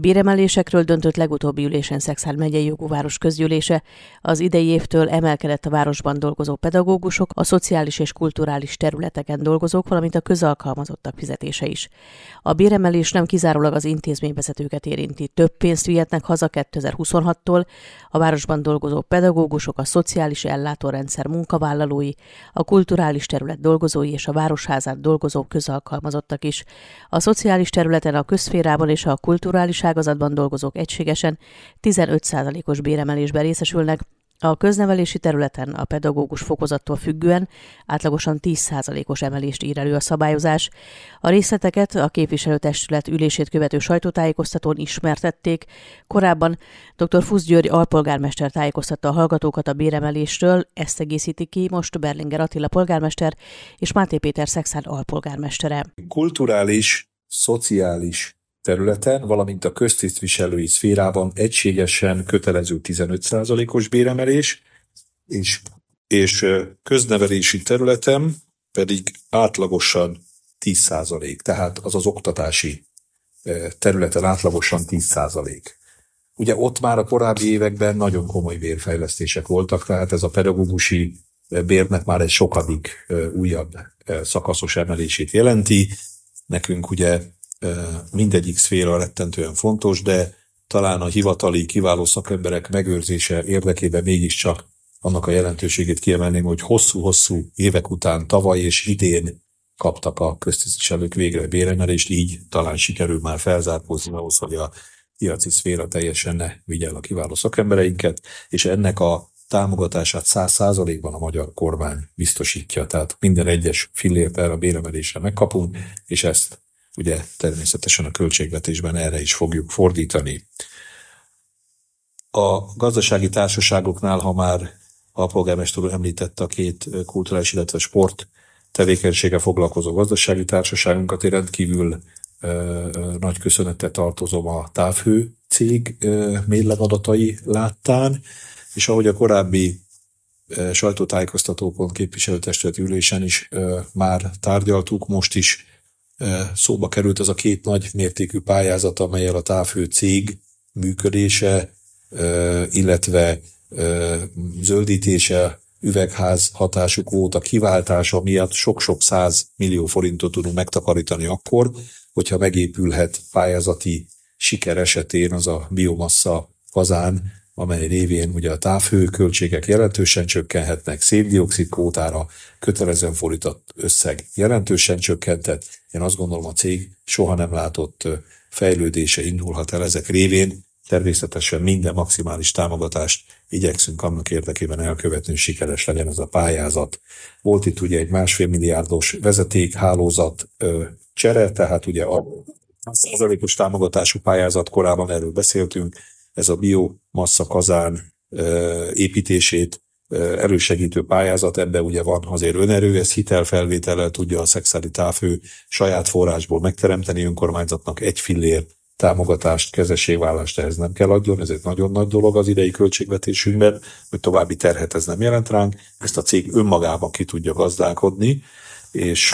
Béremelésekről döntött legutóbbi ülésen Szekszárd megyei jogú város közgyűlése. Az idei évtől emelkedett a városban dolgozó pedagógusok, a szociális és kulturális területeken dolgozók, valamint a közalkalmazottak fizetése is. A béremelés nem kizárólag az intézményvezetőket érinti. Több pénzt vihetnek haza 2026-tól a városban dolgozó pedagógusok, a szociális ellátórendszer munkavállalói, a kulturális terület dolgozói és a városházát dolgozó közalkalmazottak is. A szociális területen, a közszférában és a kulturális ágazatban dolgozók egységesen 15%-os béremelésben részesülnek, a köznevelési területen a pedagógus fokozattól függően átlagosan 10%-os emelést ír elő a szabályozás. A részleteket a képviselőtestület ülését követő sajtótájékoztatón ismertették. Korábban dr. Fusz György alpolgármester tájékoztatta a hallgatókat a béremelésről, ezt egészíti ki most Berlinger Attila polgármester és Máté Péter Szekszárd alpolgármestere. Kulturális, szociális területen, valamint a köztisztviselői szférában egységesen kötelező 15%-os béremelés, és köznevelési területen pedig átlagosan 10%, tehát az az oktatási területen átlagosan 10%. Ugye ott már a korábbi években nagyon komoly bérfejlesztések voltak, tehát ez a pedagógusi bérnek már egy sokadik újabb szakaszos emelését jelenti. Nekünk ugye mindegyik szféra rettentően fontos, de talán a hivatali kiváló szakemberek megőrzése érdekében mégiscsak annak a jelentőségét kiemelném, hogy hosszú-hosszú évek után tavaly és idén kaptak a köztisztviselők végre béremelést, így talán sikerül már felzárkózni ahhoz, hogy a piaci szféra teljesen ne vigye el a kiváló szakembereinket, és ennek a támogatását 100%-ban a magyar kormány biztosítja, tehát minden egyes fillért erre a béremelésre megkapunk, és ezt ugye természetesen a költségvetésben erre is fogjuk fordítani. A gazdasági társaságoknál, ha már a polgármester úr említette a két kulturális, illetve sport tevékenységgel foglalkozó gazdasági társaságunkat, én rendkívül nagy köszönettel tartozom a Távhő cég mérlegadatai láttán, és ahogy a korábbi sajtótájékoztatókon, képviselőtestületi ülésen is már tárgyaltuk, most is szóba került az a két nagy mértékű pályázat, amellyel a Távhő cég működése, illetve zöldítése, üvegház hatású kvóta kiváltása miatt sok-sok 100 millió forintot tudunk megtakarítani akkor, hogyha megépülhet pályázati siker esetén az a biomassa kazán, amely révén ugye a távhő költségek jelentősen csökkenhetnek, szén-dioxid kvótára kötelezően fordított összeg jelentősen csökkentett. Én azt gondolom, a cég soha nem látott fejlődése indulhat el ezek révén. Természetesen minden maximális támogatást igyekszünk annak érdekében elkövetni, hogy sikeres legyen ez a pályázat. Volt itt ugye egy 1,5 milliárdos vezetékhálózat csere, tehát ugye a 100%-os támogatású pályázat, korábban erről beszéltünk, ez a biomassa kazán építését elősegítő pályázat, ebben ugye van azért önerő, ez hitelfelvétellel tudja a Szekszárdi Távhő saját forrásból megteremteni, önkormányzatnak egy fillér támogatást, kezességvállást ehhez nem kell adjon, ez egy nagyon nagy dolog az idei költségvetésünkben, hogy további terhet ez nem jelent ránk, ezt a cég önmagában ki tudja gazdálkodni, és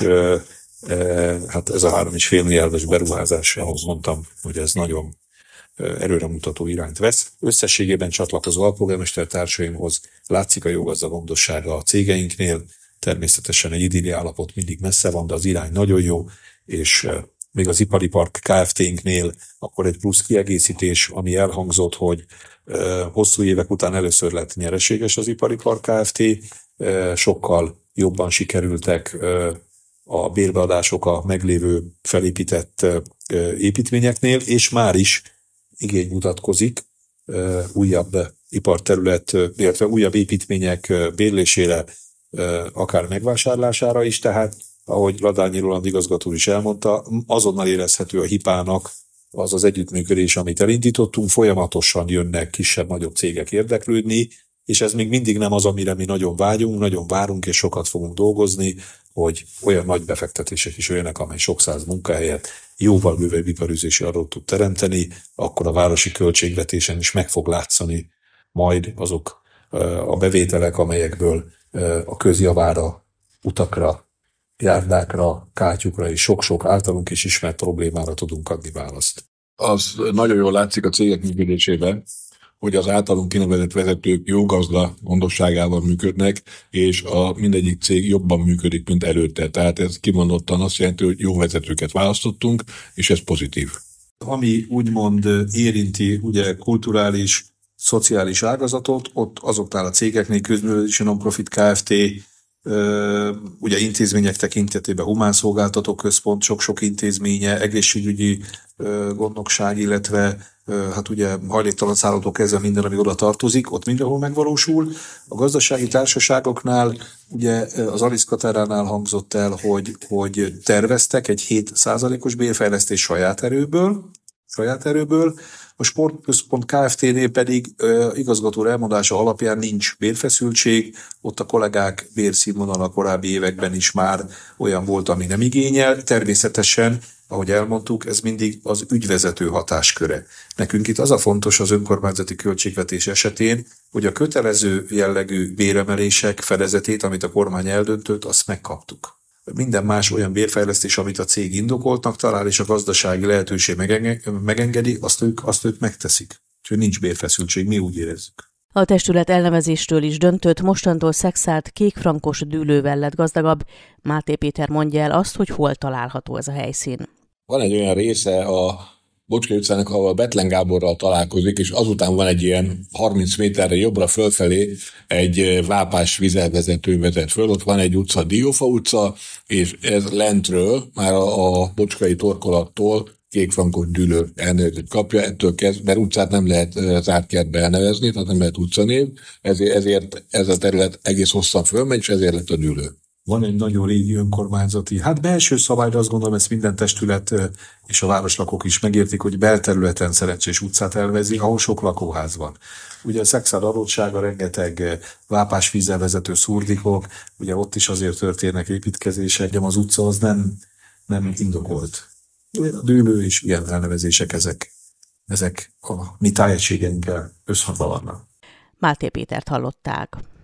hát ez a 3,5 milliárdos beruházás, ahhoz mondtam, hogy ez nagyon előremutató irányt vesz. Összességében csatlakozó alpolgármester társaimhoz látszik a joggazdagondossága a cégeinknél, természetesen egy idilli állapot mindig messze van, de az irány nagyon jó, és még az Ipari Park Kft-nknél akkor egy plusz kiegészítés, ami elhangzott, hogy hosszú évek után először lett nyereséges az Ipari Park Kft. Sokkal jobban sikerültek a bérbeadások a meglévő felépített építményeknél, és már is igény mutatkozik újabb iparterület, illetve újabb építmények bérlésére, akár megvásárlására is, tehát ahogy Ladányi Roland igazgató is elmondta, azonnal érezhető a HIPA-nak az az együttműködés, amit elindítottunk, folyamatosan jönnek kisebb-nagyobb cégek érdeklődni, és ez még mindig nem az, amire mi nagyon vágyunk, nagyon várunk, és sokat fogunk dolgozni, hogy olyan nagy befektetések is jöjjenek, amely sok száz munkahelyet, jóval bővebb iparűzési adót tud teremteni, akkor a városi költségvetésen is meg fog látszani majd azok a bevételek, amelyekből a közjavára, utakra, járdákra, kátyukra és sok-sok általunk is ismert problémára tudunk adni választ. Az nagyon jól látszik a cégek működésében, hogy az általunk kinevezett vezetők jó gazda gondosságával működnek, és mindegyik cég jobban működik, mint előtte. Tehát ez kimondottan azt jelenti, hogy jó vezetőket választottunk, és ez pozitív. Ami úgymond érinti ugye kulturális, szociális ágazatot, ott azoknál a cégeknél, Közművelési Non-Profit Kft., ugye intézmények tekintetében Humán Szolgáltató Központ, sok-sok intézménye, egészségügyi gondnokság, illetve hát ugye hajléktalan szállótól kezdve minden, ami oda tartozik, ott mindenhol megvalósul. A gazdasági társaságoknál, ugye az Alice Kateránál hangzott el, hogy terveztek egy 7%-os bérfejlesztés saját erőből. A Sportközpont Kft-nél pedig igazgató elmondása alapján nincs bérfeszültség, ott a kollégák bérszínvonala korábbi években is már olyan volt, ami nem igényel. Természetesen, ahogy elmondtuk, ez mindig az ügyvezető hatásköre. Nekünk itt az a fontos az önkormányzati költségvetés esetén, hogy a kötelező jellegű béremelések fedezetét, amit a kormány eldöntött, azt megkaptuk. Minden más olyan bérfejlesztés, amit a cég indokoltnak talál, és a gazdasági lehetőség megengedi, azt ők megteszik. Úgyhogy nincs bérfeszültség, mi úgy érezzük. A testület elnevezéstől is döntött, mostantól Szekszárd kékfrankos dűlővel lett gazdagabb. Máté Péter mondja el azt, hogy hol található ez a helyszín. Van egy olyan része a Bocskai utcának, ahol Bethlen Gáborral találkozik, és azután van egy ilyen 30 méterre jobbra fölfelé egy vápás vizelvezető vezet föl. Ott van egy utca, Diófa utca, és ez lentről, már a Bocskai torkolattól kékfrankos dűlő elnevezést kapja, ettől kezdve, mert utcát nem lehet zárt kertbe elnevezni, tehát nem lehet utcanév, ezért ez a terület egész hosszan fölmegy, és ezért lett a dűlő. Van egy nagyon régi önkormányzati, belső szabály, de azt gondolom, ezt minden testület és a városlakók is megértik, hogy belterületen szerencsés utcát elvezi, ahol sok lakóház van. Ugye a Szekszárd adottsága, rengeteg vápás vízzel vezető szurdikok, ugye ott is azért történnek építkezések, de az utca az nem indokolt. A dűlő és ilyen elnevezések, ezek a mi tájegységeinkkel összhangban vannak. Máté Pétert hallották.